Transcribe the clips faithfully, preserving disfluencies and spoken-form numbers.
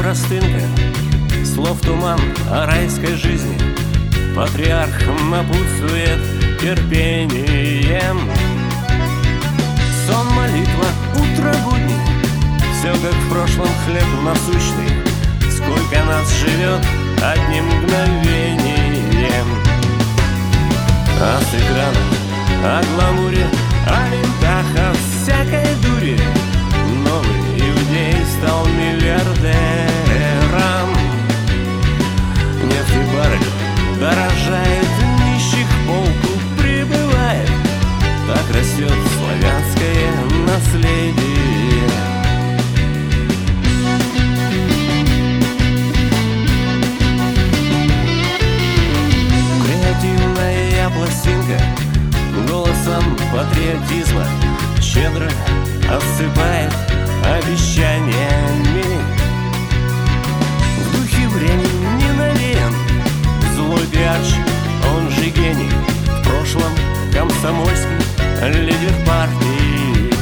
простынка, слов туман о райской жизни. Патриарх напутствует терпением. Сон, молитва, утро, будни, все как в прошлом, хлеб насущный. Сколько нас живет одним мгновением. А с экрана о гламуре, о винтах, о всякой дуре новый иудей стал миллиардером. Нефтебаррель дорожает, нищих полку прибывает. Так растет славянское наследие. Креативная пластинка голосом патриотизма щедро осыпает обещаниями. В духе времени не навеян злой пиарщик, он же гений. В прошлом комсомольский лидер партии.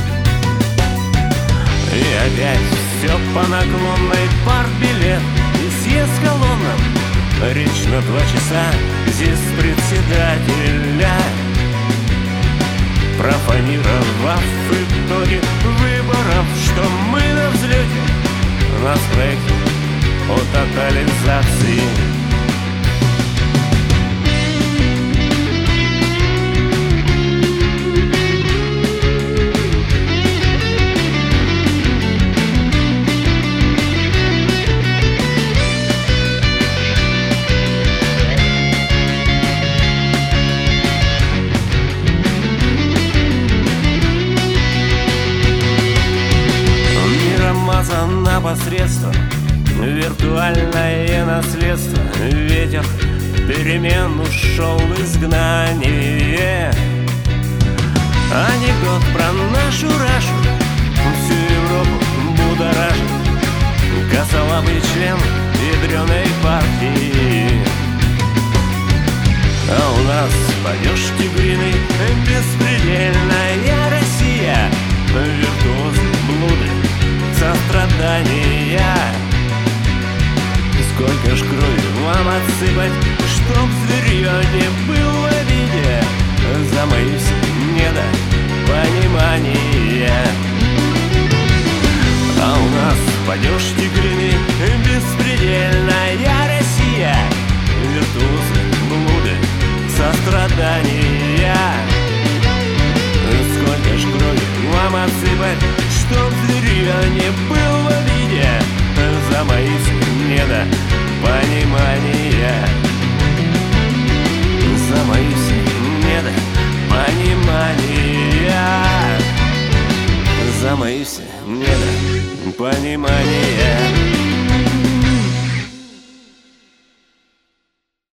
И опять все по наклонной, партбилет и съезд колонна. Речь на два часа здесь председателя, профанировав итоги выборов, что мы на взлете. У нас проект о тотализации. На посредство, виртуальное наследство. Ветер перемен ушел в изгнание. Анекдот про нашу Рашу всю Европу будоражит. Косолапый член ядреной партии. А у нас падеж тигриный, беспредельная Россия. Виртуозы, блуды, сострадания. Сколько ж крови вам отсыпать, чтоб зверье не было в виде. За мои все недопонимания. А у нас падеж тигриный, беспредельная Россия. Виртуозы, блуды, сострадания. Сколько ж крови вам отсыпать, чтоб зверье не было в виде. За мои недопонимания. За мои недопонимания. За мои недопонимания.